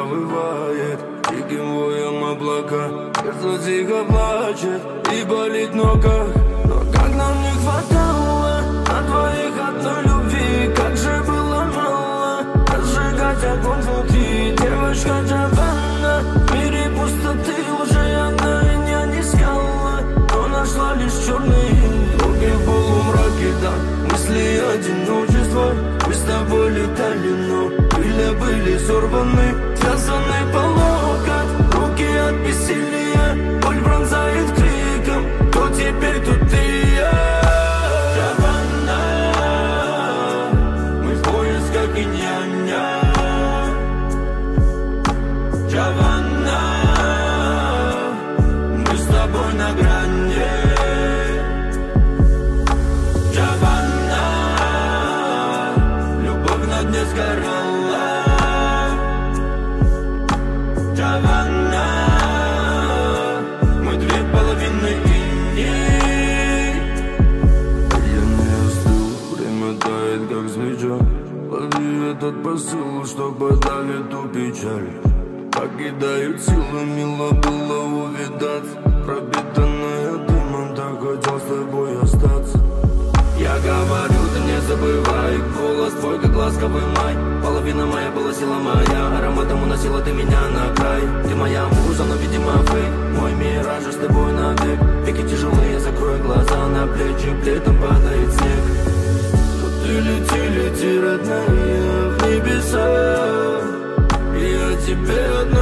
завывает диким воем облака. Сердце тихо плачет и болит в ногах. Но как нам не хватало на двоих одной любви, как же было мало разжигать огонь внутри. Девочка Джованна, в мире пустоты уже она меня не искала, но нашла лишь черные дороги в полумраке, да. Мысли одиночества, мы с тобой летали, но крылья были сорваны, связаны по локоть, руки от бессилия, боль пронзает криком. Кто теперь, тут и я? Джованна, мы в поисках инь-яня. Джованна, мы с тобой на грани. Джованна, любовь на дне сгорала. Джованна, мы две половины иней. Я не остыл, время тает как свеча. Лови этот посыл, что подавит ту печаль. Покидают силы, мило было увидаться. Пропитанная дымом, так хотел с тобой остаться. Я говорю, ты не забывай, голос твой, как ласковый май. Половина моя была сила моя, ароматом уносила ты меня на край. Ты моя муза, но, видимо, фейк. Мой мираж с тобой навек. Веки тяжелые, закрой глаза, на плечи плетом падает снег. Но ты лети, лети, родная, в небеса. Я тебе одна.